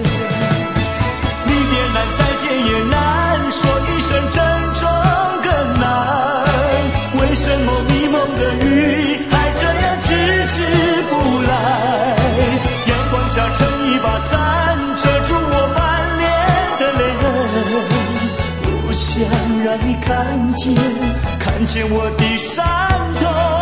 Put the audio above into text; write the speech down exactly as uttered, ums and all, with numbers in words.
离别难，再见也难，说一声珍重更难。为什么迷蒙的雨还这样迟迟不来？阳光下撑一把伞，遮住我满脸的泪痕。不想让你看见，看见我的伤痛。